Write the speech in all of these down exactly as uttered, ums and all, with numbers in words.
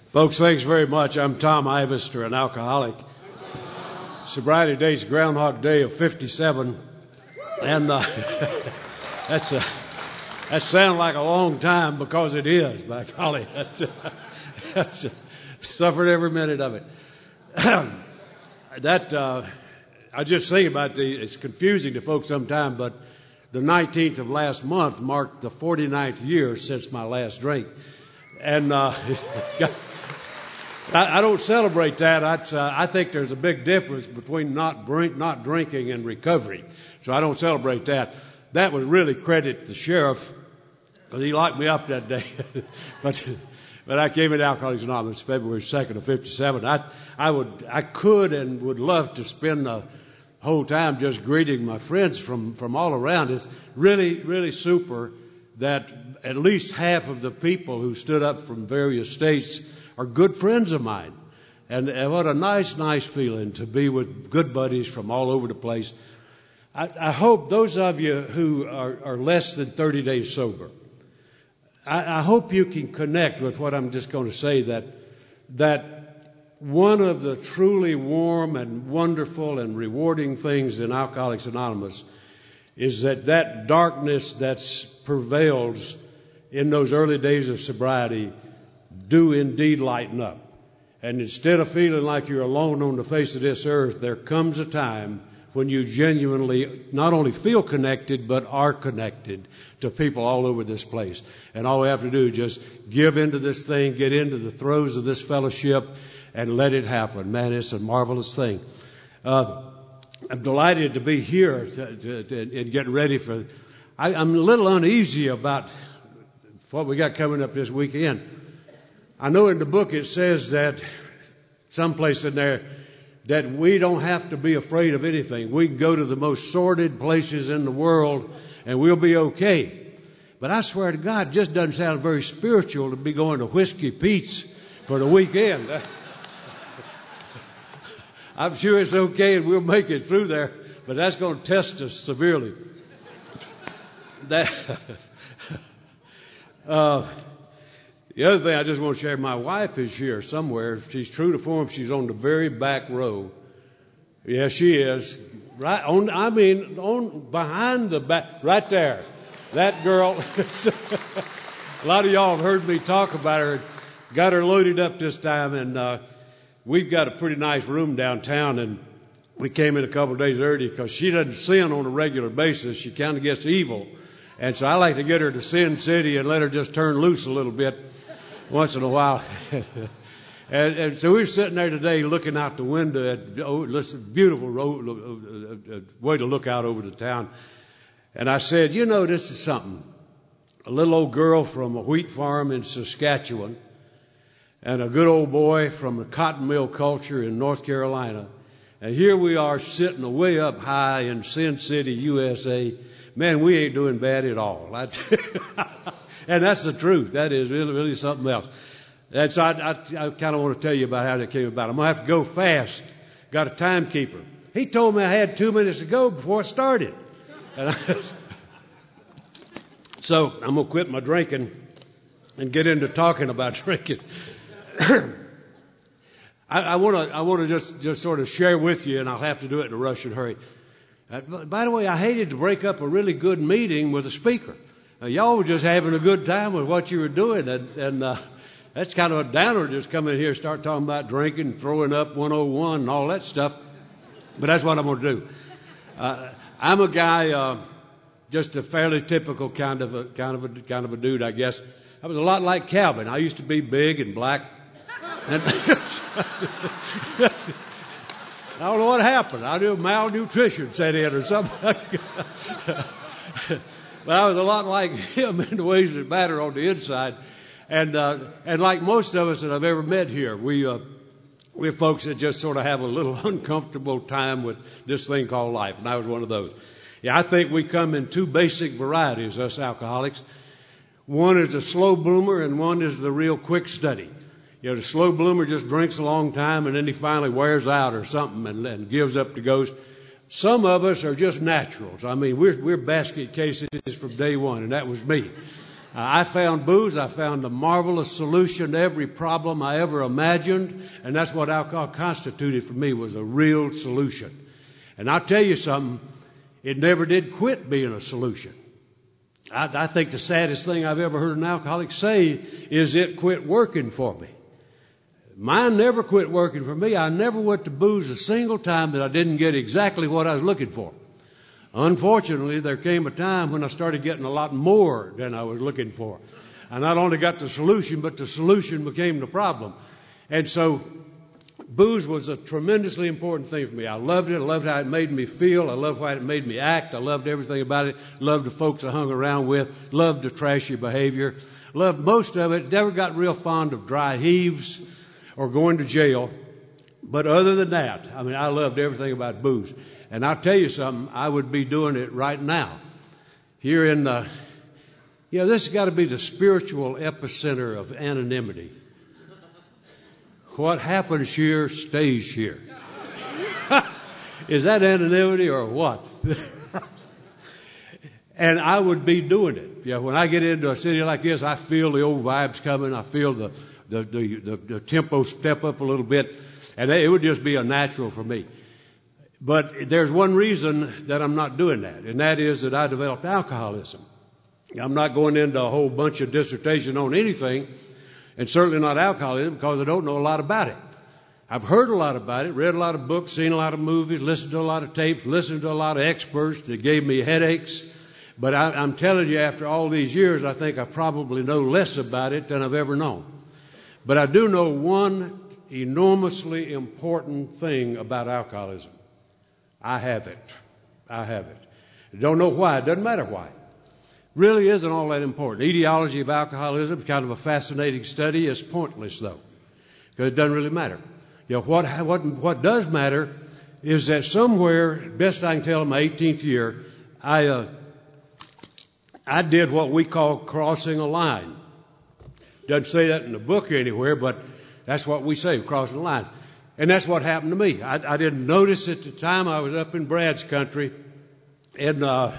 Folks, thanks very much. I'm Tom Ivester, an alcoholic. Sobriety Day's Groundhog Day of fifty-seven. And uh, that's a, that sounds like a long time because it is, by golly. That's, that's a, suffered every minute of it. that uh, I just think about the, it's confusing to folks sometimes, but the nineteenth of last month marked the forty-ninth year since my last drink. And uh, I, I don't celebrate that. I, uh, I think there's a big difference between not drink, not drinking and recovery. So I don't celebrate that. That was really credit to the sheriff, because he locked me up that day. but but I came into Alcoholics Anonymous February second of fifty-seven. I I would I could and would love to spend the whole time just greeting my friends from from all around. It's really really super that at least half of the people who stood up from various states are good friends of mine. And, and what a nice, nice feeling to be with good buddies from all over the place. I, I hope those of you who are, are less than thirty days sober, I, I hope you can connect with what I'm just going to say, that, that one of the truly warm and wonderful and rewarding things in Alcoholics Anonymous is that that darkness that prevails in those early days of sobriety do indeed lighten up. And instead of feeling like you're alone on the face of this earth, there comes a time when you genuinely not only feel connected, but are connected to people all over this place. And all we have to do is just give into this thing, get into the throes of this fellowship, and let it happen. Man, it's a marvelous thing. Uh, I'm delighted to be here to, to, to, and getting ready for. I, I'm a little uneasy about what we got coming up this weekend. I know in the book it says that someplace in there that we don't have to be afraid of anything. We can go to the most sordid places in the world and we'll be okay. But I swear to God, it just doesn't sound very spiritual to be going to Whiskey Pete's for the weekend. I'm sure it's okay and we'll make it through there, but that's going to test us severely. That, uh, the other thing I just want to share, my wife is here somewhere. She's true to form. She's on the very back row. Yeah, she is. Right on, I mean, on, behind the back, right there. That girl. A lot of y'all have heard me talk about her. Got her loaded up this time, and, uh, we've got a pretty nice room downtown, and we came in a couple of days early because she doesn't sin on a regular basis. She kind of gets evil. And so I like to get her to Sin City and let her just turn loose a little bit once in a while. and, and so we were sitting there today looking out the window at oh, listen, beautiful road, uh, uh, way to look out over the town. And I said, you know, this is something. A little old girl from a wheat farm in Saskatchewan, and a good old boy from the cotton mill culture in North Carolina. And here we are sitting way up high in Sin City, U S A. Man, we ain't doing bad at all. And that's the truth. That is really, really something else. That's, I, I, I kind of want to tell you about how that came about. I'm going to have to go fast. Got a timekeeper. He told me I had two minutes to go before it started. And I, so I'm going to quit my drinking and get into talking about drinking. I want to, I want to just, just sort of share with you, and I'll have to do it in a rush and hurry. Uh, by the way, I hated to break up a really good meeting with a speaker. Uh, y'all were just having a good time with what you were doing, and, and uh, that's kind of a downer, just come in here and start talking about drinking, throwing up one oh one and all that stuff. But that's what I'm going to do. Uh, I'm a guy, uh, just a fairly typical kind of a, kind of a, kind of a dude, I guess. I was a lot like Calvin. I used to be big and black. And I don't know what happened. I knew malnutrition set in or something. But I was a lot like him in the ways that matter on the inside. And, uh, and like most of us that I've ever met here, we, uh, we're folks that just sort of have a little uncomfortable time with this thing called life. And I was one of those. Yeah, I think we come in two basic varieties, us alcoholics. One is the slow bloomer and one is the real quick study. You know, the slow bloomer just drinks a long time and then he finally wears out or something and, and gives up the ghost. Some of us are just naturals. I mean, we're, we're basket cases from day one, and that was me. I found booze. I found a marvelous solution to every problem I ever imagined. And that's what alcohol constituted for me, was a real solution. And I'll tell you something, it never did quit being a solution. I, I think the saddest thing I've ever heard an alcoholic say is it quit working for me. Mine never quit working for me. I never went to booze a single time that I didn't get exactly what I was looking for. Unfortunately, there came a time when I started getting a lot more than I was looking for. I not only got the solution, but the solution became the problem. And so booze was a tremendously important thing for me. I loved it. I loved how it made me feel. I loved how it made me act. I loved everything about it. Loved the folks I hung around with. Loved the trashy behavior. Loved most of it. Never got real fond of dry heaves or going to jail. But other than that, I mean, I loved everything about booze. And I'll tell you something, I would be doing it right now. Here in the, you know, this has got to be the spiritual epicenter of anonymity. What happens here stays here. Is that anonymity or what? And I would be doing it. You know, when I get into a city like this, I feel the old vibes coming. I feel the, the, the, the, the tempo step up a little bit. And it would just be a natural for me. But there's one reason that I'm not doing that, and that is that I developed alcoholism. I'm not going into a whole bunch of dissertation on anything, and certainly not alcoholism, because I don't know a lot about it. I've heard a lot about it, read a lot of books, seen a lot of movies, listened to a lot of tapes, listened to a lot of experts that gave me headaches. But I, I'm telling you, after all these years, I think I probably know less about it than I've ever known. But I do know one enormously important thing about alcoholism. I have it. I have it. Don't know why. It doesn't matter why. Really isn't all that important. The etiology of alcoholism is kind of a fascinating study. It's pointless, though, because it doesn't really matter. You know, what, what, what does matter is that somewhere, best I can tell in my eighteenth year, I, uh, I did what we call crossing a line. Doesn't say that in the book anywhere, but that's what we say, crossing a line. And that's what happened to me. I, I didn't notice at the time. I was up in Brad's country, and uh,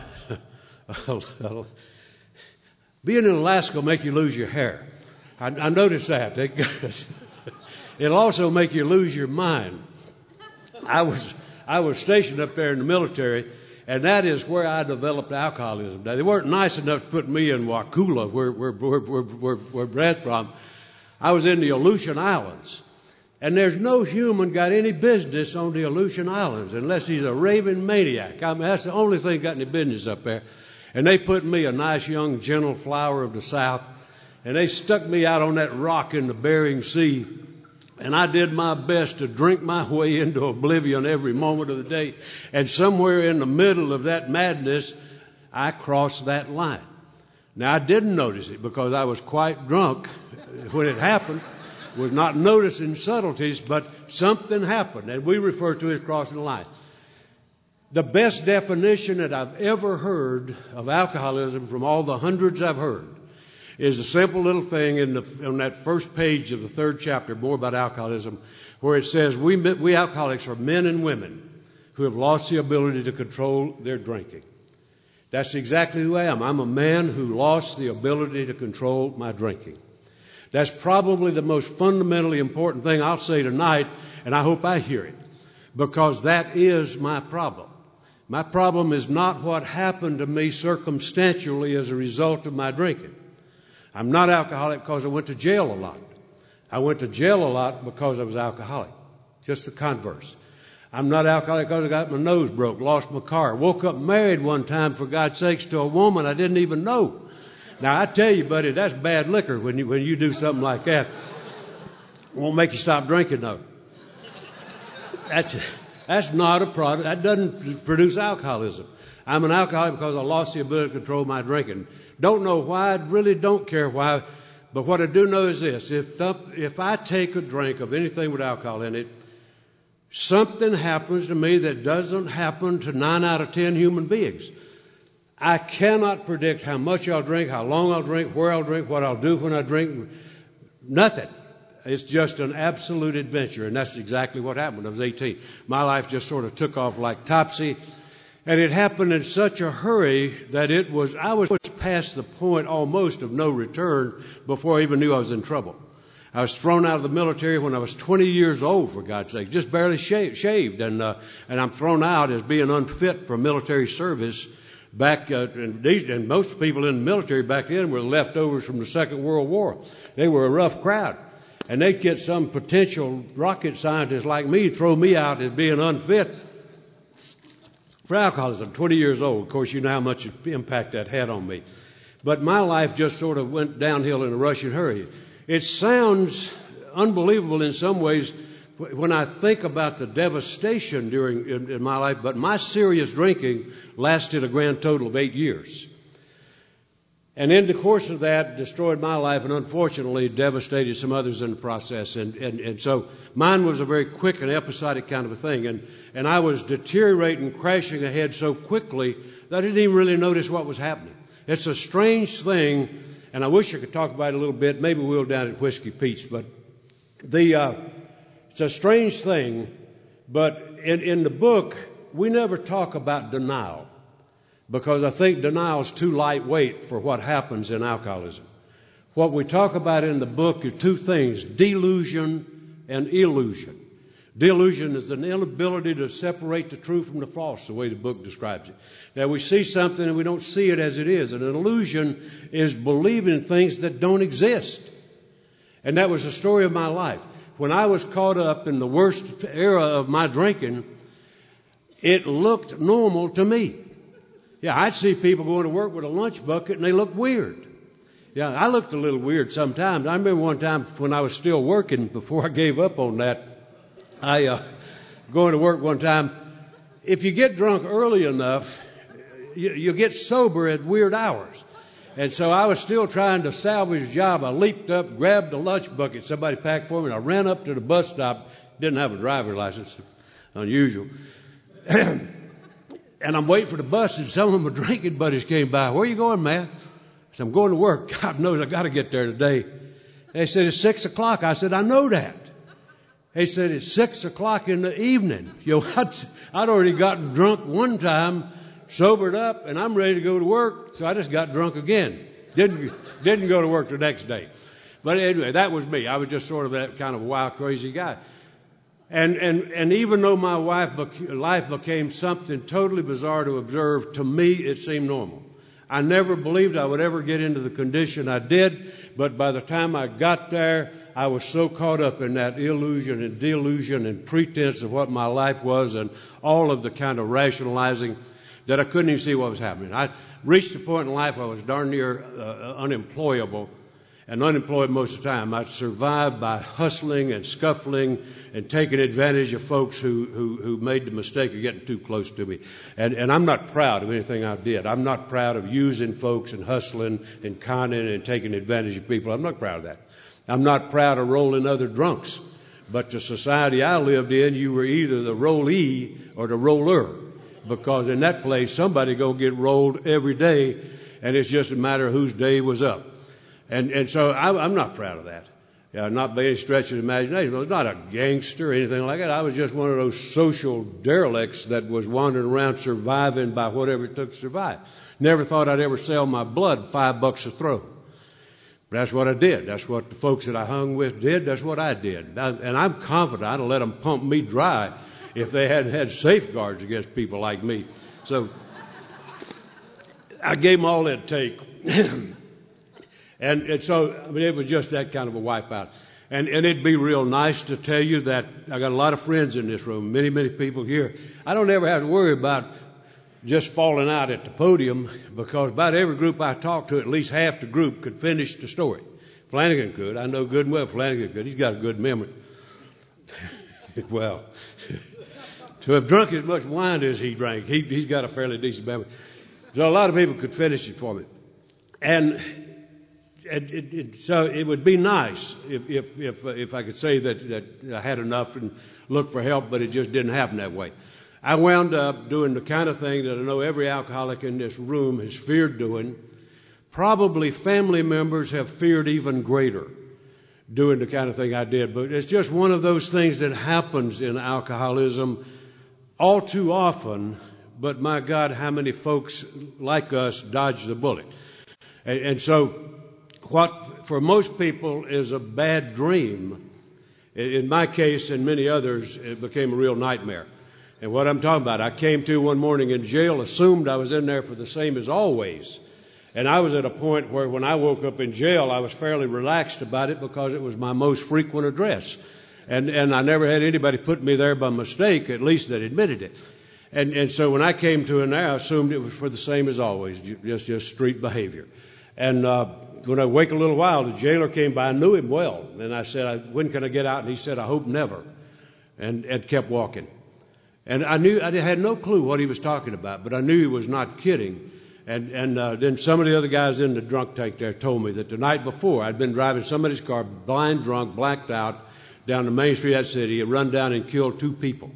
being in Alaska will make you lose your hair. I, I noticed that. It'll also make you lose your mind. I was I was stationed up there in the military, and that is where I developed alcoholism. Now, they weren't nice enough to put me in Wakula, where where where where, where, where Brad's from. I was in the Aleutian Islands. And there's no human got any business on the Aleutian Islands unless he's a raving maniac. I mean, that's the only thing got any business up there. And they put me, a nice young gentle flower of the South, and they stuck me out on that rock in the Bering Sea. And I did my best to drink my way into oblivion every moment of the day. And somewhere in the middle of that madness, I crossed that line. Now, I didn't notice it because I was quite drunk when it happened. Was not noticing subtleties, but something happened, and we refer to it as crossing the line. The best definition that I've ever heard of alcoholism from all the hundreds I've heard is a simple little thing in the, on that first page of the third chapter, more about alcoholism, where it says we, we alcoholics are men and women who have lost the ability to control their drinking. That's exactly who I am. I'm a man who lost the ability to control my drinking. That's probably the most fundamentally important thing I'll say tonight, and I hope I hear it, because that is my problem. My problem is not what happened to me circumstantially as a result of my drinking. I'm not alcoholic because I went to jail a lot. I went to jail a lot because I was alcoholic. Just the converse. I'm not alcoholic because I got my nose broke, lost my car, woke up married one time, for God's sakes, to a woman I didn't even know. Now, I tell you, buddy, that's bad liquor when you, when you do something like that. It won't make you stop drinking, though. That's, that's not a product. That doesn't produce alcoholism. I'm an alcoholic because I lost the ability to control my drinking. Don't know why. I really don't care why. But what I do know is this. If, the, if I take a drink of anything with alcohol in it, something happens to me that doesn't happen to nine out of ten human beings. I cannot predict how much I'll drink, how long I'll drink, where I'll drink, what I'll do when I drink. Nothing. It's just an absolute adventure, and that's exactly what happened when I was eighteen. My life just sort of took off like Topsy, And it happened in such a hurry that it was, I was past the point almost of no return before I even knew I was in trouble. I was thrown out of the military when I was twenty years old, for God's sake, just barely shaved, shaved and, uh, and I'm thrown out as being unfit for military service. Back, uh, and, these, and most people in the military back then were leftovers from the Second World War. They were a rough crowd. And they'd get some potential rocket scientist like me, throw me out as being unfit for alcoholism. twenty years old. Of course, you know how much impact that had on me. But my life just sort of went downhill in a rushing hurry. It sounds unbelievable in some ways when I think about the devastation during in, in my life, but my serious drinking lasted a grand total of eight years. And in the course of that, destroyed my life and unfortunately devastated some others in the process. And, and, and so mine was a very quick and episodic kind of a thing. And, and I was deteriorating, crashing ahead so quickly that I didn't even really notice what was happening. It's a strange thing, and I wish I could talk about it a little bit. Maybe we'll down at Whiskey Pete's. But the, uh, it's a strange thing, but in, in the book, we never talk about denial. Because I think denial is too lightweight for what happens in alcoholism. What we talk about in the book are two things, delusion and illusion. Delusion is an inability to separate the true from the false, the way the book describes it. Now we see something and we don't see it as it is. And an illusion is believing things that don't exist. And that was the story of my life. When I was caught up in the worst era of my drinking, it looked normal to me. Yeah, I'd see people going to work with a lunch bucket and they looked weird. Yeah, I looked a little weird sometimes. I remember one time when I was still working, before I gave up on that, I, uh, going to work one time, if you get drunk early enough, you, you get sober at weird hours. And so I was still trying to salvage a job. I leaped up, grabbed the lunch bucket somebody packed for me, and I ran up to the bus stop. Didn't have a driver's license. Unusual. And I'm waiting for the bus, and some of my drinking buddies came by. Where are you going, man? I said, I'm going to work. God knows I got to get there today. They said, it's six o'clock. I said, I know that. They said, it's six o'clock in the evening. You know, I'd, I'd already gotten drunk one time, sobered up, and I'm ready to go to work. So I just got drunk again. Didn't, didn't go to work the next day. But anyway, that was me. I was just sort of that kind of wild, crazy guy. And, and, and even though my wife, life became something totally bizarre to observe, to me it seemed normal. I never believed I would ever get into the condition I did, but by the time I got there, I was so caught up in that illusion and delusion and pretense of what my life was and all of the kind of rationalizing that I couldn't even see what was happening. I reached a point in life I was darn near uh, unemployable. And unemployed most of the time. I'd survived by hustling and scuffling and taking advantage of folks who, who, who made the mistake of getting too close to me. And, and I'm not proud of anything I did. I'm not proud of using folks and hustling and conning and taking advantage of people. I'm not proud of that. I'm not proud of rolling other drunks. But the society I lived in, you were either the rollee or the roller. Because in that place, somebody gonna get rolled every day, and it's just a matter of whose day was up. And, and so I, I'm not proud of that. Yeah, not by any stretch of the imagination. I was not a gangster or anything like that. I was just one of those social derelicts that was wandering around surviving by whatever it took to survive. Never thought I'd ever sell my blood five bucks a throw. But that's what I did. That's what the folks that I hung with did. That's what I did. And I'm confident I'd have let them pump me dry if they hadn't had safeguards against people like me. So I gave them all it'd take. And, and so, I mean, it was just that kind of a wipeout. And, and it'd be real nice to tell you that I got a lot of friends in this room, many, many people here. I don't ever have to worry about just falling out at the podium, because about every group I talked to, at least half the group could finish the story. Flanagan could. I know good and well Flanagan could. He's got a good memory. Well, to have drunk as much wine as he drank, he, he's got a fairly decent memory. So a lot of people could finish it for me. And It, it, it, so it would be nice if if if, if I could say that, that I had enough and looked for help, but it just didn't happen that way. I wound up doing the kind of thing that I know every alcoholic in this room has feared doing. Probably family members have feared even greater doing the kind of thing I did. But it's just one of those things that happens in alcoholism all too often but my God, how many folks like us dodge the bullet. And, and so what for most people is a bad dream, in my case and many others, it became a real nightmare. And what I'm talking about, I came to one morning in jail, assumed I was in there for the same as always. And I was at a point where when I woke up in jail, I was fairly relaxed about it because it was my most frequent address. And, and I never had anybody put me there by mistake, at least that admitted it. And, and so when I came to in there, I assumed it was for the same as always, just, just street behavior. And, uh, when I wake a little while, the jailer came by. I knew him well. And I said, when can I get out? And he said, I hope never. And, and kept walking. And I knew, I had no clue what he was talking about, but I knew he was not kidding. And, and, uh, then some of the other guys in the drunk tank there told me that the night before I'd been driving somebody's car, blind drunk, blacked out, down the main street of that city, and run down and killed two people.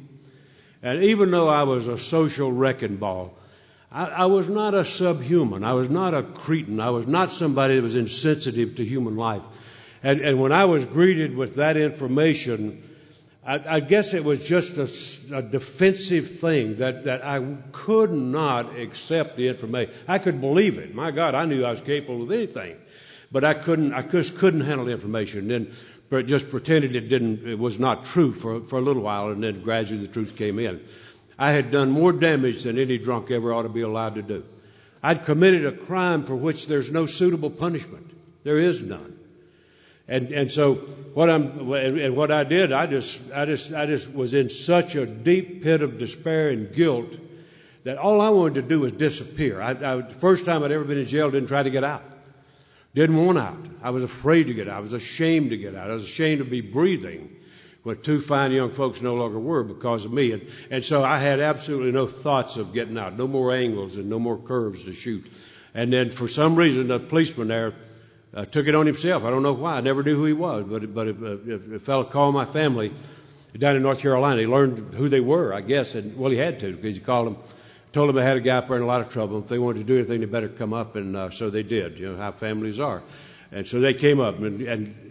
And even though I was a social wrecking ball, I, I was not a subhuman. I was not a cretin. I was not somebody that was insensitive to human life. And, and when I was greeted with that information, I, I guess it was just a, a defensive thing that, that I could not accept the information. I could believe it. My God, I knew I was capable of anything, but I couldn't. I just couldn't handle the information. And then, but just pretended it didn't. It was not true for for a little while, and then gradually the truth came in. I had done more damage than any drunk ever ought to be allowed to do. I'd committed a crime for which there's no suitable punishment. There is none. And, and so what I'm, and what I did, I just, I just, I just was in such a deep pit of despair and guilt that all I wanted to do was disappear. I, I, the first time I'd ever been in jail, didn't try to get out. Didn't want out. I was afraid to get out. I was ashamed to get out. I was ashamed to be breathing when two fine young folks no longer were because of me. And, and so I had absolutely no thoughts of getting out. No more angles and no more curves to shoot. And then for some reason, the policeman there uh, took it on himself. I don't know why. I never knew who he was, but, but a, a fellow called my family down in North Carolina. He learned who they were, I guess. And well, he had to because he called them, told them they had a guy up there in a lot of trouble. If they wanted to do anything, they better come up. And uh, so they did. You know how families are. And so they came up and, and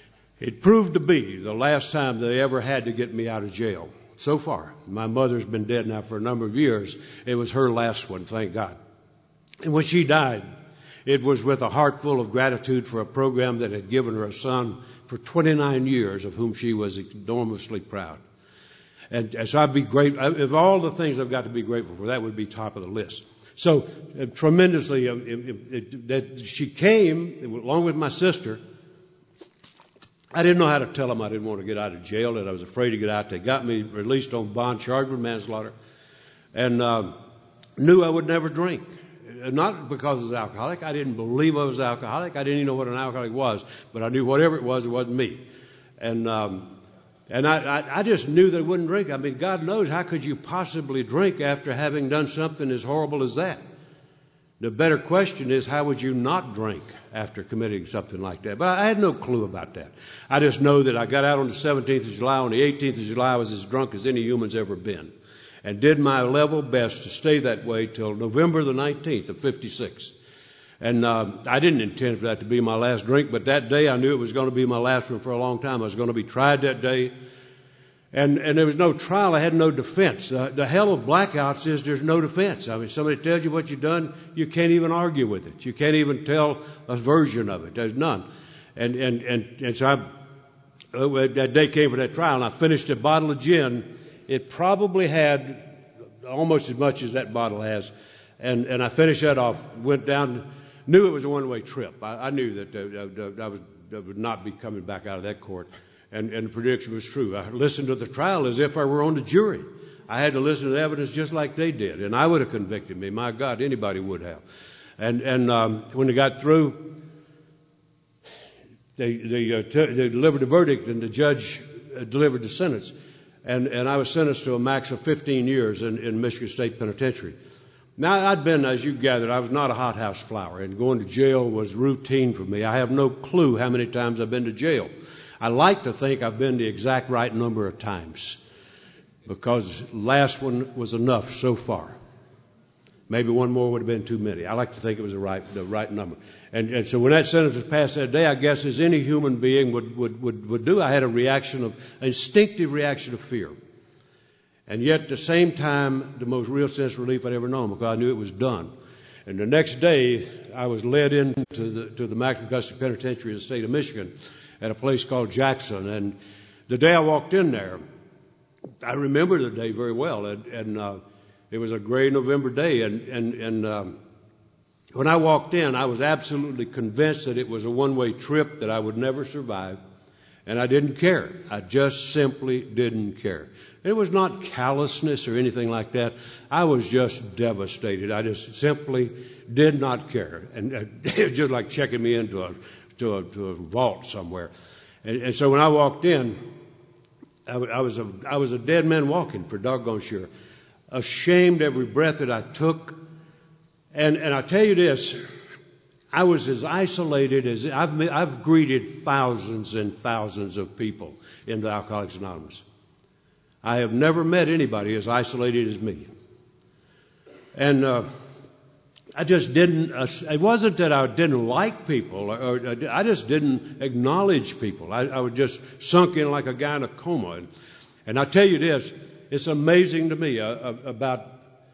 it proved to be the last time they ever had to get me out of jail. So far. My mother's been dead now for a number of years. It was her last one, thank God. And when she died, it was with a heart full of gratitude for a program that had given her a son for twenty-nine years, of whom she was enormously proud. And, and so I'd be grateful. Of all the things I've got to be grateful for, that would be top of the list. So uh, tremendously, uh, it, it, that she came, along with my sister. I didn't know how to tell them I didn't want to get out of jail, that I was afraid to get out. They got me released on bond, charged with manslaughter, and uh, knew I would never drink. Not because I was alcoholic. I didn't believe I was alcoholic. I didn't even know what an alcoholic was, but I knew whatever it was, it wasn't me. And um, and I, I, I just knew that I wouldn't drink. I mean, God knows, how could you possibly drink after having done something as horrible as that? The better question is, how would you not drink after committing something like that? But I had no clue about that. I just know that I got out on the seventeenth of July. On the eighteenth of July, I was as drunk as any human's ever been, and did my level best to stay that way till November the nineteenth of fifty-six. And uh, I didn't intend for that to be my last drink, but that day I knew it was going to be my last one for a long time. I was going to be tried that day. And, and there was no trial. I had no defense. Uh, the hell of blackouts is there's no defense. I mean, somebody tells you what you've done, you can't even argue with it. You can't even tell a version of it. There's none. And, and, and, and so I, uh, that day came for that trial, and I finished a bottle of gin. It probably had almost as much as that bottle has. And, and I finished that off, went down, knew it was a one-way trip. I, I knew that uh, I, was, I would not be coming back out of that court. And, and the prediction was true. I listened to the trial as if I were on the jury. I had to listen to the evidence just like they did, and I would have convicted me. My God, anybody would have. And and um, when they got through, they they, uh, t- they delivered the verdict, and the judge uh, delivered the sentence, and and I was sentenced to a max of fifteen years in, in Michigan State Penitentiary. Now, I'd been, as you gathered, I was not a hothouse flower, and going to jail was routine for me. I have no clue how many times I've been to jail. I like to think I've been the exact right number of times, because last one was enough so far. Maybe one more would have been too many. I like to think it was the right, the right number. And, and so when that sentence was passed that day, I guess as any human being would, would, would, would do, I had a reaction of, an instinctive reaction of fear. And yet at the same time, the most real sense of relief I'd ever known, because I knew it was done. And the next day, I was led into the, to the maximum custody penitentiary of the state of Michigan at a place called Jackson. And the day I walked in there, I remember the day very well. And, and uh, it was a gray November day. And, and, and um, when I walked in, I was absolutely convinced that it was a one-way trip, that I would never survive. And I didn't care. I just simply didn't care. It was not callousness or anything like that. I was just devastated. I just simply did not care. And it was just like checking me into a, to a, to a vault somewhere. And, and so when I walked in, I, I was a, I was a dead man walking, for doggone sure. Ashamed every breath that I took. And, and I tell you this, I was as isolated as, I've, I've greeted thousands and thousands of people in the Alcoholics Anonymous. I have never met anybody as isolated as me. And uh, I just didn't, uh, it wasn't that I didn't like people, or, or I just didn't acknowledge people. I, I was just sunk in like a guy in a coma. And, and I tell you this, it's amazing to me uh, uh, about,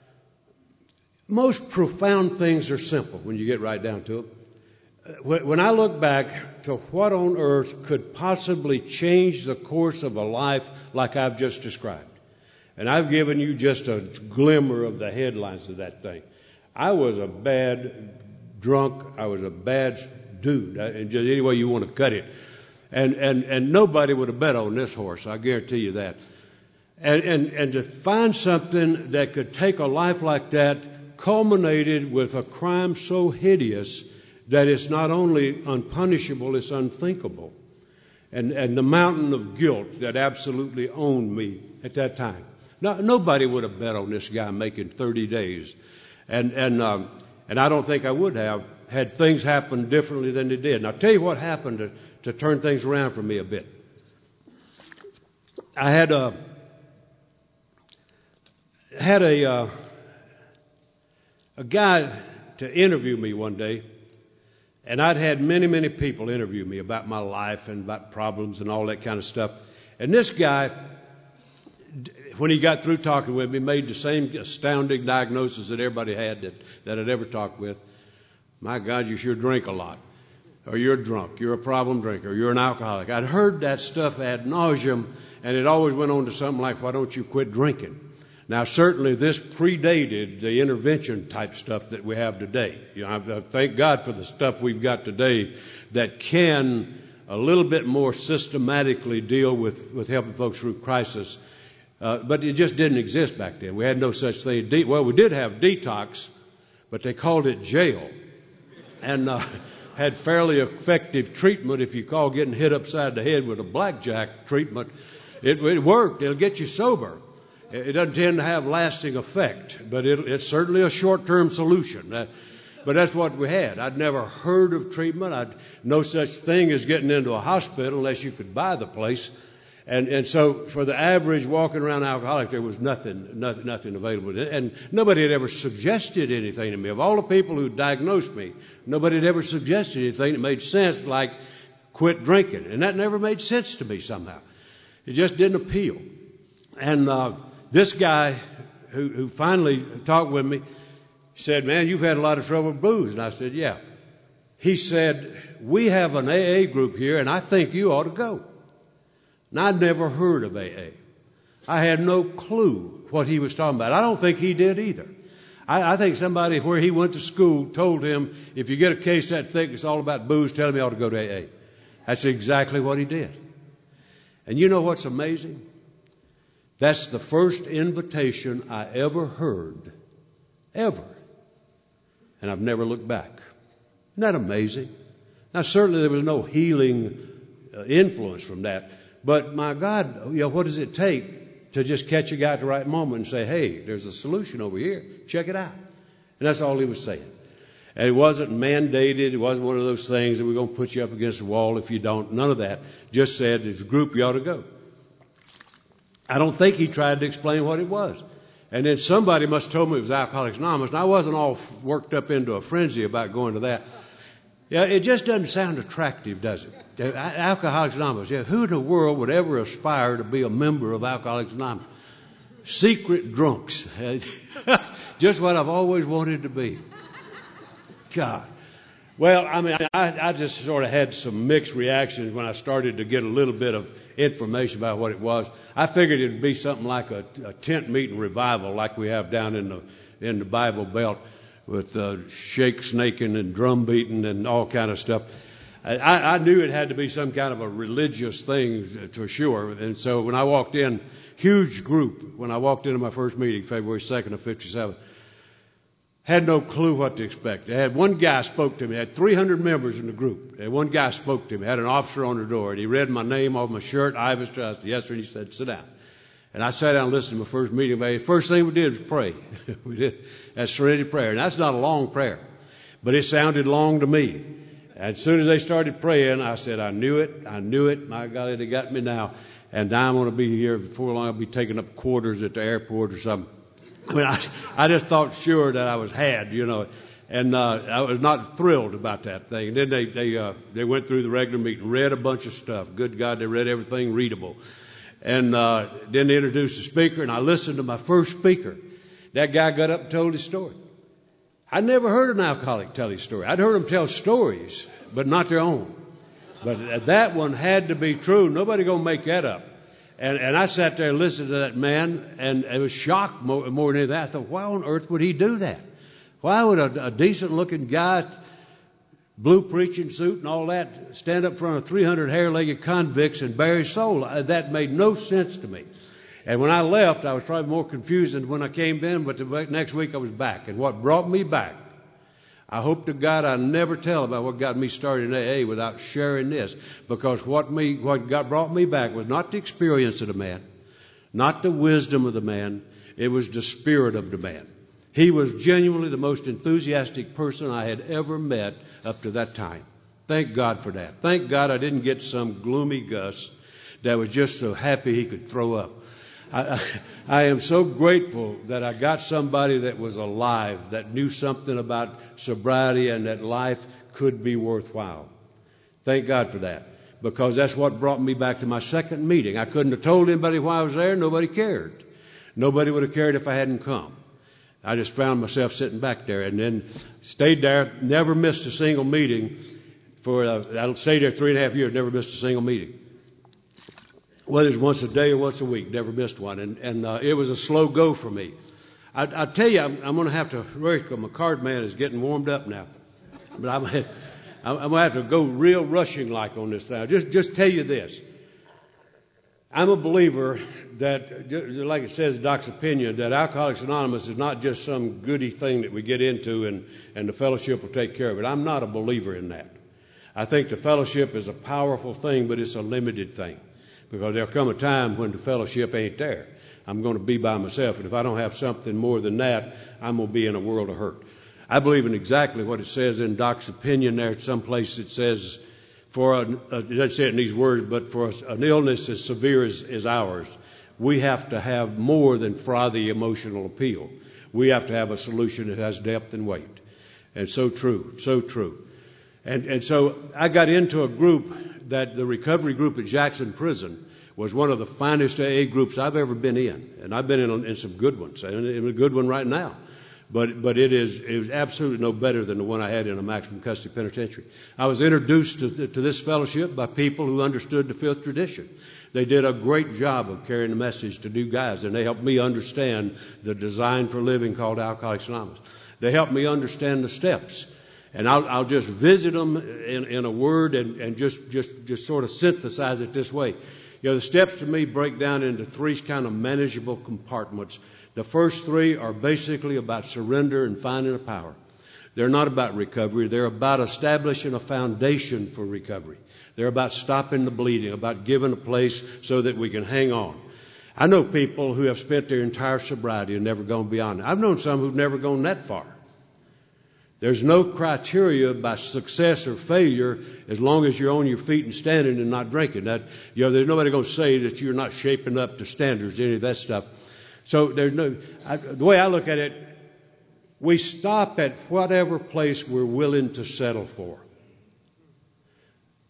most profound things are simple when you get right down to it. When I look back to what on earth could possibly change the course of a life like I've just described, and I've given you just a glimmer of the headlines of that thing. I was a bad drunk. I was a bad dude, and just any way you want to cut it. And, and, and nobody would have bet on this horse. I guarantee you that. And, and, and to find something that could take a life like that, culminated with a crime so hideous that it's not only unpunishable, it's unthinkable. And, and the mountain of guilt that absolutely owned me at that time. No, nobody would have bet on this guy making thirty days. And, and, um, and I don't think I would have had things happen differently than they did. And I'll tell you what happened to, to turn things around for me a bit. I had a, had a, uh, a guy to interview me one day. And I'd had many, many people interview me about my life and about problems and all that kind of stuff. And this guy, when he got through talking with me, made the same astounding diagnosis that everybody had that, that I'd ever talked with. My God, you sure drink a lot. Or you're drunk. You're a problem drinker. You're an alcoholic. I'd heard that stuff ad nauseum, and it always went on to something like, why don't you quit drinking? Now, certainly this predated the intervention type stuff that we have today. You know, I thank God for the stuff we've got today that can a little bit more systematically deal with, with helping folks through crisis. Uh, but it just didn't exist back then. We had no such thing. De- well, we did have detox, but they called it jail. And uh, had fairly effective treatment. If you call getting hit upside the head with a blackjack treatment, it, it worked. It'll get you sober. It doesn't tend to have lasting effect, but it, it's certainly a short-term solution. Uh, but that's what we had. I'd never heard of treatment. I'd no such thing as getting into a hospital unless you could buy the place. And, and so for the average walking around alcoholic, there was nothing, nothing, nothing available. And nobody had ever suggested anything to me. Of all the people who diagnosed me, nobody had ever suggested anything that made sense, like quit drinking. And that never made sense to me somehow. It just didn't appeal. And, uh, This guy who, who finally talked with me said, man, you've had a lot of trouble with booze. And I said, yeah. He said, we have an A A group here, and I think you ought to go. And I'd never heard of A A. I had no clue what he was talking about. I don't think he did either. I, I think somebody where he went to school told him, if you get a case that thick, it's all about booze, tell him he ought to go to A A. That's exactly what he did. And you know what's amazing? That's the first invitation I ever heard, ever. And I've never looked back. Isn't that amazing? Now, certainly there was no healing uh, influence from that. But my God, you know, what does it take to just catch a guy at the right moment and say, hey, there's a solution over here. Check it out. And that's all he was saying. And it wasn't mandated. It wasn't one of those things that we're going to put you up against the wall if you don't. None of that. Just said, as a group, you ought to go. I don't think he tried to explain what it was. And then somebody must have told me it was Alcoholics Anonymous, and I wasn't all worked up into a frenzy about going to that. Yeah, it just doesn't sound attractive, does it? Alcoholics Anonymous. Yeah, who in the world would ever aspire to be a member of Alcoholics Anonymous? Secret drunks. Just what I've always wanted to be. God. Well, I mean, I, I just sort of had some mixed reactions when I started to get a little bit of information about what it was. I figured it'd be something like a, a tent meeting revival like we have down in the in the Bible Belt with uh, shake snaking and drum beating and all kind of stuff. I, I knew it had to be some kind of a religious thing for sure. And so when I walked in, huge group, when I walked into my first meeting, February second of fifty-seven, had no clue what to expect. They had one guy spoke to me. I had three hundred members in the group. And one guy spoke to me. I had an officer on the door, and he read my name off my shirt. Ivis Trust. Yes, sir. And he said, sit down. And I sat down and listened to my first meeting. The first thing we did was pray. We did that serenity prayer. And that's not a long prayer, but it sounded long to me. And as soon as they started praying, I said, I knew it. I knew it. My God, they got me now. And now I'm going to be here before long. I'll be taking up quarters at the airport or something. I mean, I, I just thought sure that I was had, you know, and uh, I was not thrilled about that thing. And then they they uh, they went through the regular meeting, read a bunch of stuff. Good God, they read everything readable. And uh, then they introduced the speaker, and I listened to my first speaker. That guy got up and told his story. I'd never heard an alcoholic tell his story. I'd heard them tell stories, but not their own. But that one had to be true. Nobody gonna make that up. And, and I sat there and listened to that man, and I was shocked more, more than anything. I thought, why on earth would he do that? Why would a, a decent-looking guy, blue preaching suit and all that, stand up in front of three hundred hair-legged convicts and bare his soul? That made no sense to me. And when I left, I was probably more confused than when I came in, but the next week I was back. And what brought me back, I hope to God I never tell about what got me started in A A without sharing this, because what me what got brought me back was not the experience of the man, not the wisdom of the man, it was the spirit of the man. He was genuinely the most enthusiastic person I had ever met up to that time. Thank God for that. Thank God I didn't get some gloomy Gus that was just so happy he could throw up. I, I, I am so grateful that I got somebody that was alive, that knew something about sobriety and that life could be worthwhile. Thank God for that, because that's what brought me back to my second meeting. I couldn't have told anybody why I was there. Nobody cared. Nobody would have cared if I hadn't come. I just found myself sitting back there and then stayed there, never missed a single meeting for, uh, I stayed there three and a half years, never missed a single meeting. Whether it's once a day or once a week, never missed one. And, and uh, it was a slow go for me. I, I tell you, I'm, I'm going to have to, my card man is getting warmed up now. But I'm, I'm going to have to go real rushing like on this thing. I'll just, just tell you this. I'm a believer that, like it says in Doc's opinion, that Alcoholics Anonymous is not just some goody thing that we get into and, and the fellowship will take care of it. I'm not a believer in that. I think the fellowship is a powerful thing, but it's a limited thing. Because there'll come a time when the fellowship ain't there. I'm going to be by myself. And if I don't have something more than that, I'm going to be in a world of hurt. I believe in exactly what it says in Doc's opinion there. At some place it says, for a, a, it doesn't say it in these words, but for a, an illness as severe as, as ours, we have to have more than frothy emotional appeal. We have to have a solution that has depth and weight. And so true, so true. And, and so I got into a group that the recovery group at Jackson Prison was one of the finest A A groups I've ever been in. And I've been in, in some good ones, and in a good one right now. But, but it is, it was absolutely no better than the one I had in a maximum custody penitentiary. I was introduced to, to this fellowship by people who understood the fifth tradition. They did a great job of carrying the message to new guys, and they helped me understand the design for living called Alcoholics Anonymous. They helped me understand the steps. And I'll, I'll just visit them in, in a word and, and just, just, just sort of synthesize it this way. You know, the steps to me break down into three kind of manageable compartments. The first three are basically about surrender and finding a power. They're not about recovery. They're about establishing a foundation for recovery. They're about stopping the bleeding, about giving a place so that we can hang on. I know people who have spent their entire sobriety and never gone beyond it. I've known some who've never gone that far. There's no criteria by success or failure as long as you're on your feet and standing and not drinking. That, you know, there's nobody going to say that you're not shaping up to standards, any of that stuff. So there's no, I, the way I look at it, we stop at whatever place we're willing to settle for.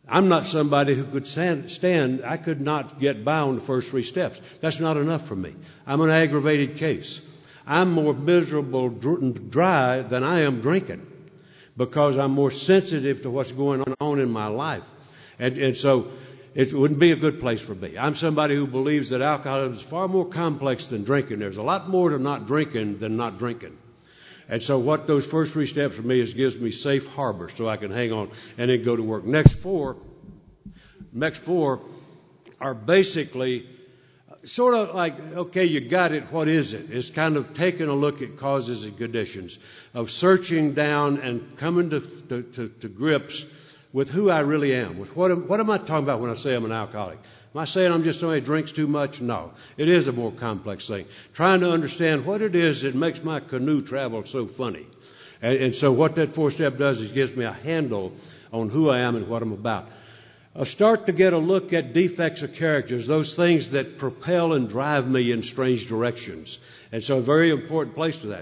I'm not somebody who could stand, I could not get by on the first three steps. That's not enough for me. I'm an aggravated case. I'm more miserable dry than I am drinking because I'm more sensitive to what's going on in my life. And, and so it wouldn't be a good place for me. I'm somebody who believes that alcoholism is far more complex than drinking. There's a lot more to not drinking than not drinking. And so what those first three steps for me is gives me safe harbor so I can hang on and then go to work. Next four, next four are basically sort of like, okay, you got it. What is it? It's kind of taking a look at causes and conditions, of searching down and coming to, to, to, to grips with who I really am. With what am, what am I talking about when I say I'm an alcoholic? Am I saying I'm just somebody who drinks too much? No. It is a more complex thing. Trying to understand what it is that makes my canoe travel so funny. And, and so what that four step does is gives me a handle on who I am and what I'm about. I start to get a look at defects of characters, those things that propel and drive me in strange directions. And so a very important place to that.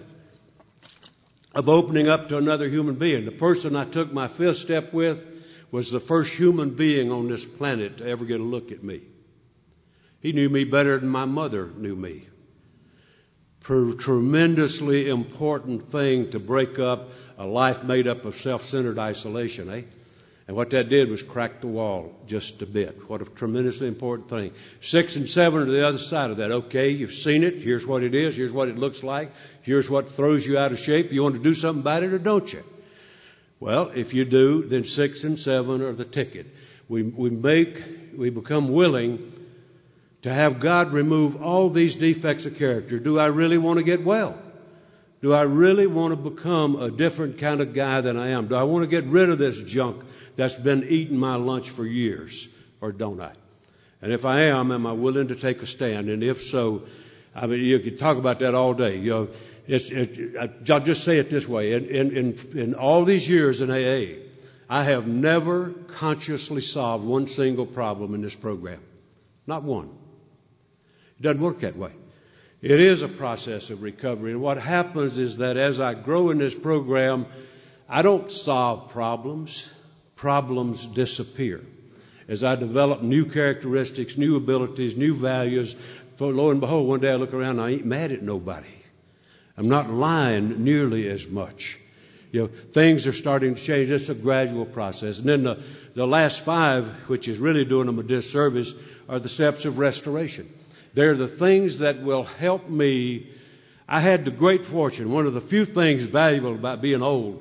Of opening up to another human being. The person I took my fifth step with was the first human being on this planet to ever get a look at me. He knew me better than my mother knew me. A tremendously important thing to break up a life made up of self-centered isolation, eh? And what that did was crack the wall just a bit. What a tremendously important thing. Six and seven are the other side of that. Okay, you've seen it. Here's what it is. Here's what it looks like. Here's what throws you out of shape. You want to do something about it or don't you? Well, if you do, then six and seven are the ticket. We, we make, we become willing to have God remove all these defects of character. Do I really want to get well? Do I really want to become a different kind of guy than I am? Do I want to get rid of this junk that's been eating my lunch for years, or don't I? And if I am, am I willing to take a stand? And if so, I mean, you could talk about that all day. You know, it's, it, I'll just say it this way. In, in, in, in all these years in A A, I have never consciously solved one single problem in this program. Not one. It doesn't work that way. It is a process of recovery. And what happens is that as I grow in this program, I don't solve problems. Problems disappear. As I develop new characteristics, new abilities, new values, so lo and behold, one day I look around and I ain't mad at nobody. I'm not lying nearly as much. You know, things are starting to change. It's a gradual process. And then the, the last five, which is really doing them a disservice, are the steps of restoration. They're the things that will help me. I had the great fortune, one of the few things valuable about being old,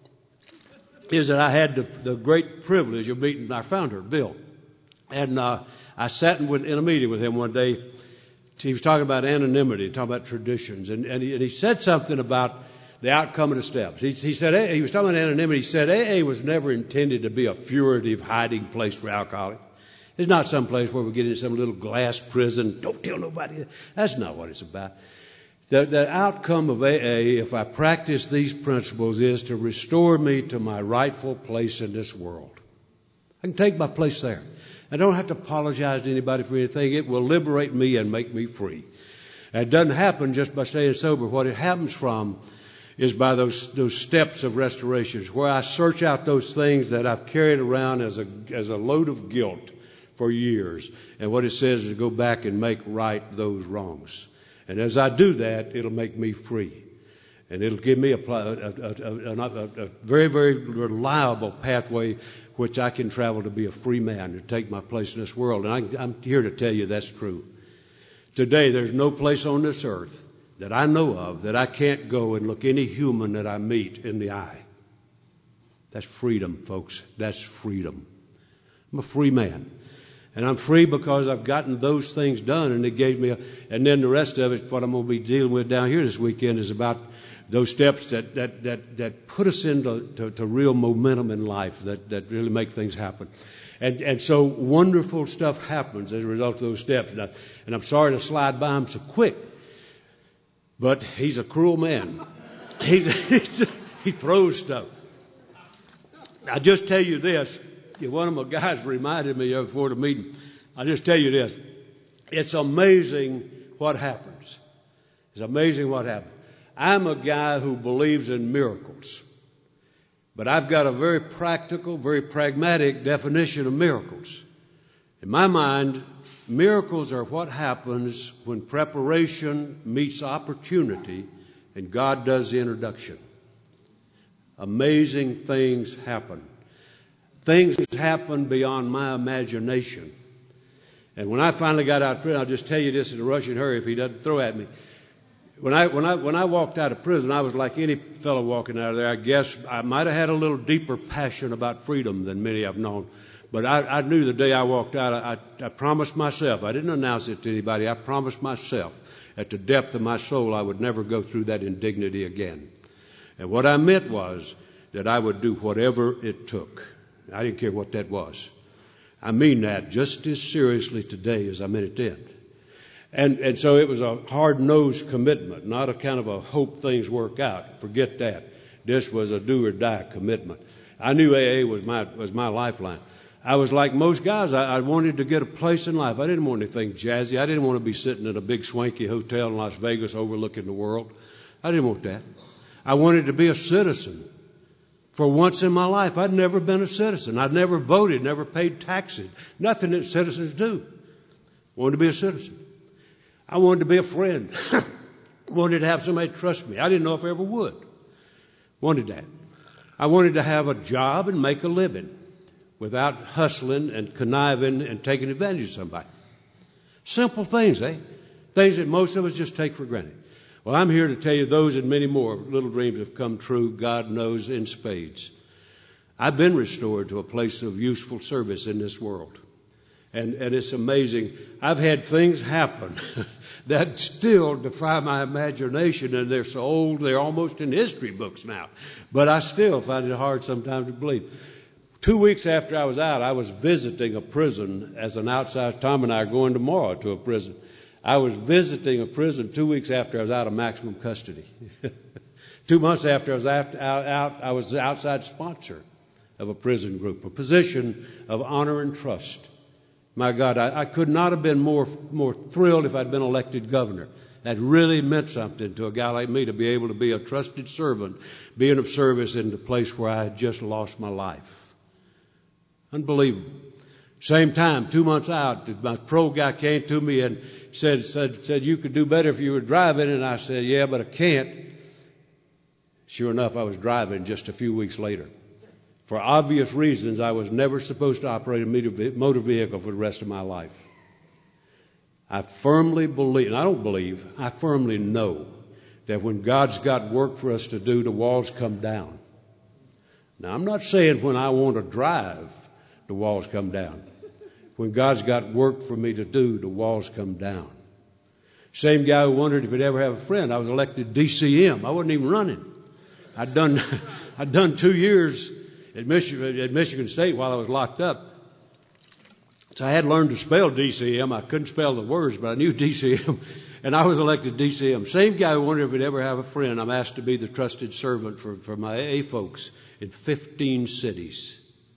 is that I had the, the great privilege of meeting our founder, Bill. And uh, I sat in, with, in a meeting with him one day. He was talking about anonymity, talking about traditions. And, and, he, and he said something about the outcome of the steps. He, he said, he was talking about anonymity. He said, A A was never intended to be a furtive hiding place for alcoholics. It's not some place where we get in some little glass prison. Don't tell nobody. That's not what it's about. The, the outcome of A A, if I practice these principles, is to restore me to my rightful place in this world. I can take my place there. I don't have to apologize to anybody for anything. It will liberate me and make me free. And it doesn't happen just by staying sober. What it happens from is by those those steps of restoration, where I search out those things that I've carried around as a as a load of guilt for years. And what it says is to go back and make right those wrongs. And as I do that, it'll make me free. And it'll give me a, a, a, a, a very, very reliable pathway which I can travel to be a free man, to take my place in this world. And I, I'm here to tell you that's true. Today, there's no place on this earth that I know of that I can't go and look any human that I meet in the eye. That's freedom, folks. That's freedom. I'm a free man. And I'm free because I've gotten those things done, and it gave me a, and then the rest of it, what I'm going to be dealing with down here this weekend, is about those steps that, that, that, that put us into to, to real momentum in life, that, that really make things happen. And, and so wonderful stuff happens as a result of those steps. And, I, and I'm sorry to slide by him so quick, but he's a cruel man. He, he's, he throws stuff. I'll just tell you this. One of my guys reminded me of before the meeting. I'll just tell you this. It's amazing what happens. It's amazing what happens. I'm a guy who believes in miracles. But I've got a very practical, very pragmatic definition of miracles. In my mind, miracles are what happens when preparation meets opportunity and God does the introduction. Amazing things happen. Things happen beyond my imagination. And when I finally got out of prison, I'll just tell you this in a rushing hurry if he doesn't throw at me. When I, when I, when I walked out of prison, I was like any fellow walking out of there. I guess I might have had a little deeper passion about freedom than many I've known. But I, I knew the day I walked out, I, I promised myself, I didn't announce it to anybody, I promised myself at the depth of my soul I would never go through that indignity again. And what I meant was that I would do whatever it took. I didn't care what that was. I mean that just as seriously today as I meant it then. And, and so it was a hard-nosed commitment, not a kind of a hope things work out. Forget that. This was a do-or-die commitment. I knew A A was my, was my lifeline. I was like most guys. I, I wanted to get a place in life. I didn't want anything jazzy. I didn't want to be sitting in a big swanky hotel in Las Vegas overlooking the world. I didn't want that. I wanted to be a citizen. For once in my life, I'd never been a citizen. I'd never voted, never paid taxes. Nothing that citizens do. Wanted to be a citizen. I wanted to be a friend. Wanted to have somebody trust me. I didn't know if I ever would. Wanted that. I wanted to have a job and make a living without hustling and conniving and taking advantage of somebody. Simple things, eh? Things that most of us just take for granted. Well, I'm here to tell you those and many more little dreams have come true, God knows, in spades. I've been restored to a place of useful service in this world. And, and it's amazing. I've had things happen that still defy my imagination, and they're so old, they're almost in history books now. But I still find it hard sometimes to believe. Two weeks after I was out, I was visiting a prison as an outside. Tom and I are going tomorrow to a prison. I was visiting a prison two weeks after I was out of maximum custody. Two months after I was out, out, out, I was the outside sponsor of a prison group, a position of honor and trust. My God, I, I could not have been more more thrilled if I'd been elected governor. That really meant something to a guy like me to be able to be a trusted servant, being of service in the place where I had just lost my life. Unbelievable. Same time, two months out, my pro guy came to me and said, said, said, you could do better if you were driving. And I said, yeah, but I can't. Sure enough, I was driving just a few weeks later. For obvious reasons, I was never supposed to operate a motor vehicle for the rest of my life. I firmly believe, and I don't believe, I firmly know that when God's got work for us to do, the walls come down. Now, I'm not saying when I want to drive, the walls come down. When God's got work for me to do, the walls come down. Same guy who wondered if he'd ever have a friend. I was elected D C M. I wasn't even running. I'd done, I'd done two years at Michigan, at Michigan State while I was locked up. So I had learned to spell D C M. I couldn't spell the words, but I knew D C M. And I was elected D C M. Same guy who wondered if he'd ever have a friend. I'm asked to be the trusted servant for, for my A A folks in fifteen cities.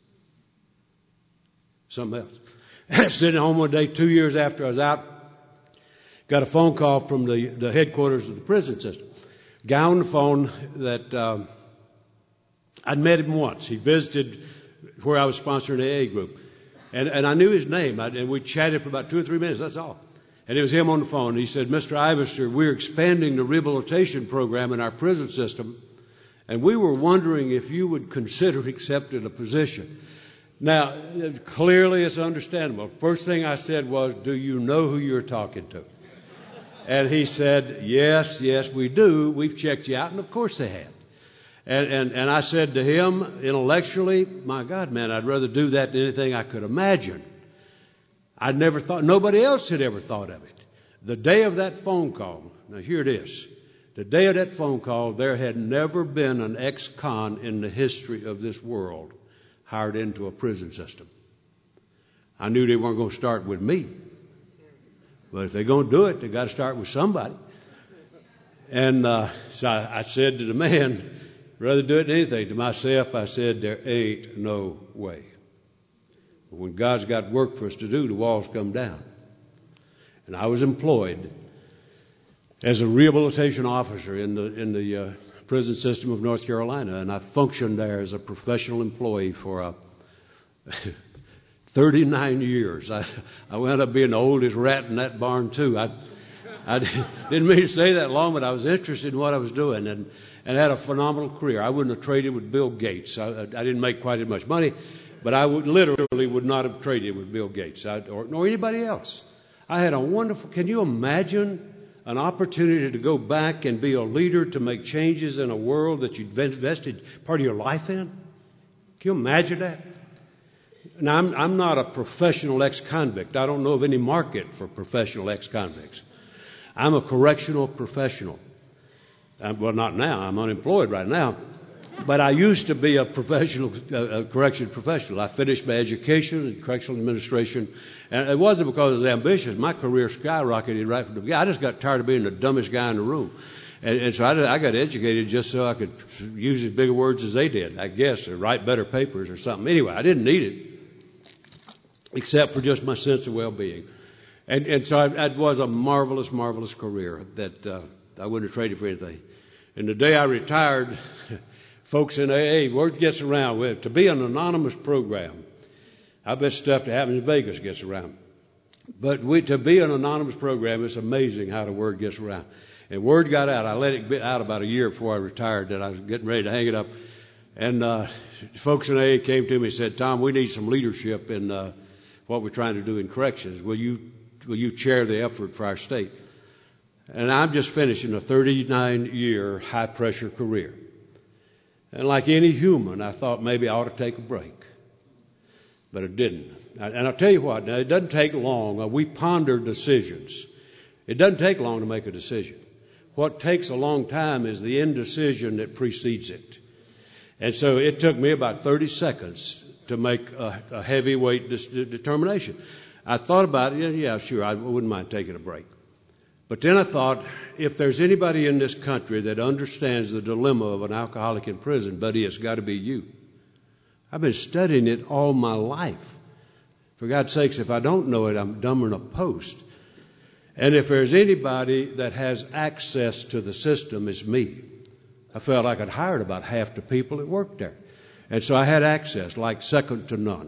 Something else. Sitting home one day, two years after I was out, got a phone call from the, the headquarters of the prison system. Guy on the phone that um, I'd met him once. He visited where I was sponsoring an A A group. And, and I knew his name, I, and we chatted for about two or three minutes, that's all. And it was him on the phone. He said, Mister Ivester, we're expanding the rehabilitation program in our prison system, and we were wondering if you would consider accepting a position. Now, clearly it's understandable. First thing I said was, do you know who you're talking to? And he said, yes, yes, we do. We've checked you out. And of course they had. And, and, and I said to him intellectually, my God, man, I'd rather do that than anything I could imagine. I'd never thought, nobody else had ever thought of it. The day of that phone call, now here it is. The day of that phone call, there had never been an ex-con in the history of this world hired into a prison system. I knew they weren't going to start with me. But if they're going to do it, they got to start with somebody. And uh, so I, I said to the man, rather do it than anything. To myself, I said, there ain't no way. But when God's got work for us to do, the walls come down. And I was employed as a rehabilitation officer in the in the uh, prison system of North Carolina, and I functioned there as a professional employee for uh, thirty-nine years. I, I wound up being the oldest rat in that barn too. I, I didn't mean to stay that long, but I was interested in what I was doing, and, and had a phenomenal career. I wouldn't have traded with Bill Gates. I, I didn't make quite as much money, but I would literally would not have traded with Bill Gates I, or nor anybody else. I had a wonderful. Can you imagine an opportunity to go back and be a leader to make changes in a world that you'd invested part of your life in? Can you imagine that? Now, I'm, I'm not a professional ex-convict. I don't know of any market for professional ex-convicts. I'm a correctional professional. I'm, well, not now. I'm unemployed right now. But I used to be a professional, uh, a correction professional. I finished my education in correctional administration. And it wasn't because I was ambitious. My career skyrocketed right from the beginning. I just got tired of being the dumbest guy in the room. And, and so I, I got educated just so I could use as big words as they did, I guess, or write better papers or something. Anyway, I didn't need it, except for just my sense of well-being. And, and so I, it was a marvelous, marvelous career that uh, I wouldn't have traded for anything. And the day I retired, folks in A A, word gets around with to be an anonymous program. I bet stuff that happens in Vegas gets around. But we, to be an anonymous program, it's amazing how the word gets around. And word got out. I let it get out about a year before I retired that I was getting ready to hang it up. And uh, folks in A A came to me and said, Tom, we need some leadership in uh, what we're trying to do in corrections. Will you, will you chair the effort for our state? And I'm just finishing a thirty-nine year high-pressure career. And like any human, I thought maybe I ought to take a break. But it didn't. And I'll tell you what, now it doesn't take long. We ponder decisions. It doesn't take long to make a decision. What takes a long time is the indecision that precedes it. And so it took me about thirty seconds to make a, a heavyweight dis- determination. I thought about it. Yeah, yeah, sure, I wouldn't mind taking a break. But then I thought, if there's anybody in this country that understands the dilemma of an alcoholic in prison, buddy, it's got to be you. I've been studying it all my life. For God's sakes, if I don't know it, I'm dumber than a post. And if there's anybody that has access to the system, it's me. I felt like I'd hired about half the people that worked there. And so I had access, like second to none.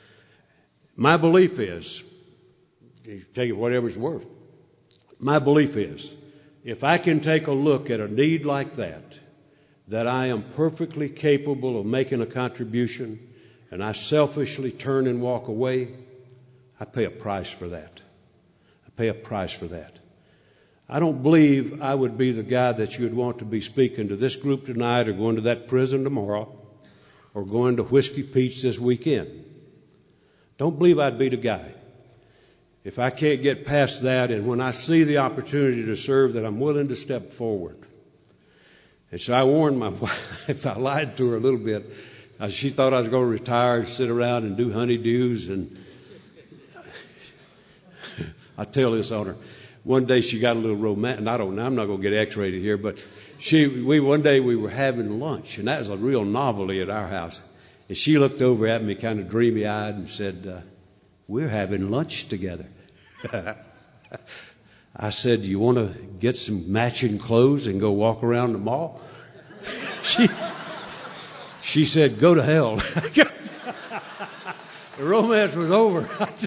My belief is, you take it whatever it's worth, my belief is, if I can take a look at a need like that, that I am perfectly capable of making a contribution, and I selfishly turn and walk away, I pay a price for that. I pay a price for that. I don't believe I would be the guy that you would want to be speaking to this group tonight, or going to that prison tomorrow, or going to Whiskey Pete's this weekend. Don't believe I'd be the guy. If I can't get past that, and when I see the opportunity to serve, that I'm willing to step forward. And so I warned my wife, I lied to her a little bit. She thought I was going to retire and sit around and do honeydews. And I tell this on her. One day she got a little romantic, and I don't know, I'm not going to get X-rated here, but she, we, one day we were having lunch, and that was a real novelty at our house. And she looked over at me kind of dreamy eyed and said, uh, we're having lunch together. I said, do you want to get some matching clothes and go walk around the mall? she, she said, go to hell. The romance was over.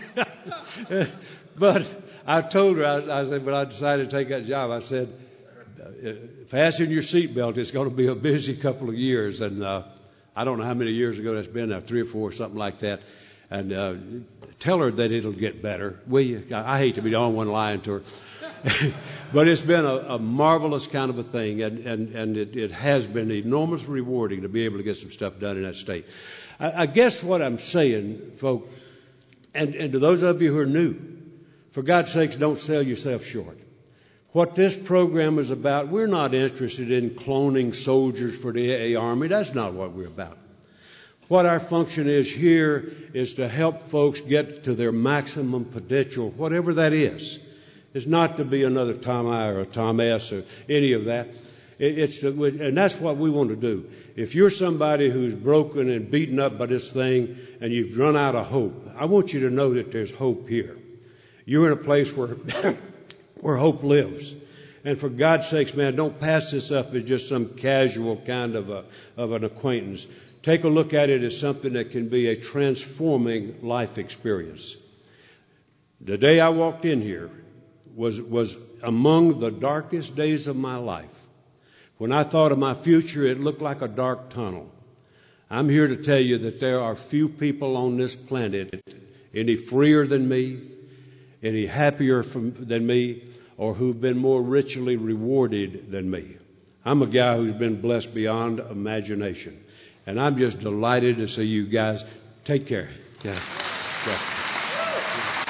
But I told her, I, I said, but I decided to take that job. I said, fasten your seatbelt. It's going to be a busy couple of years. And uh, I don't know how many years ago that's been now, three or four, something like that. And uh, tell her that it'll get better. Will you? I hate to be the only one lying to her. But it's been a, a marvelous kind of a thing, and, and, and it, it has been enormously rewarding to be able to get some stuff done in that state. I, I guess what I'm saying, folks, and, and to those of you who are new, for God's sakes, don't sell yourself short. What this program is about, we're not interested in cloning soldiers for the A A Army. That's not what we're about. What our function is here is to help folks get to their maximum potential, whatever that is. It's not to be another Tom I or a Tom S or any of that. It's to, and that's what we want to do. If you're somebody who's broken and beaten up by this thing and you've run out of hope, I want you to know that there's hope here. You're in a place where where hope lives. And for God's sakes, man, don't pass this up as just some casual kind of a, of an acquaintance. Take a look at it as something that can be a transforming life experience. The day I walked in here was, was among the darkest days of my life. When I thought of my future, it looked like a dark tunnel. I'm here to tell you that there are few people on this planet any freer than me, any happier from, than me, or who've been more richly rewarded than me. I'm a guy who's been blessed beyond imagination. And I'm just delighted to see you guys. Take care. Yeah. Yeah.